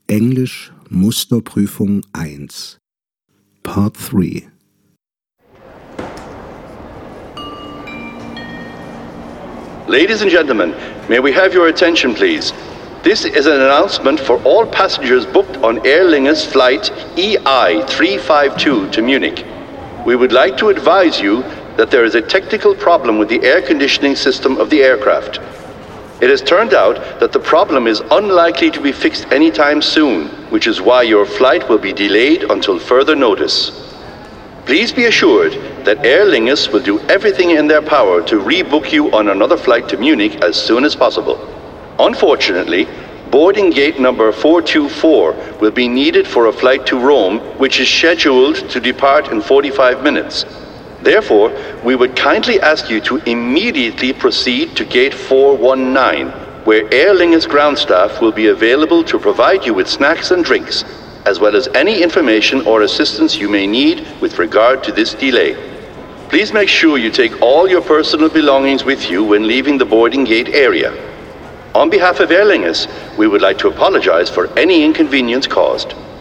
Englisch Musterprüfung 1 Part 3 Ladies and gentlemen, may we have your attention, please? This is an announcement for all passengers booked on Aer Lingus flight EI352 to Munich. We would like to advise you that there is a technical problem with the air conditioning system of the aircraft. It has turned out that the problem is unlikely to be fixed anytime soon, which is why your flight will be delayed until further notice. Please be assured that Aer Lingus will do everything in their power to rebook you on another flight to Munich as soon as possible. Unfortunately, boarding gate number 424 will be needed for a flight to Rome, which is scheduled to depart in 45 minutes. Therefore, we would kindly ask you to immediately proceed to gate 419, where Aer Lingus ground staff will be available to provide you with snacks and drinks, as well as any information or assistance you may need with regard to this delay. Please make sure you take all your personal belongings with you when leaving the boarding gate area. On behalf of Aer Lingus, we would like to apologize for any inconvenience caused.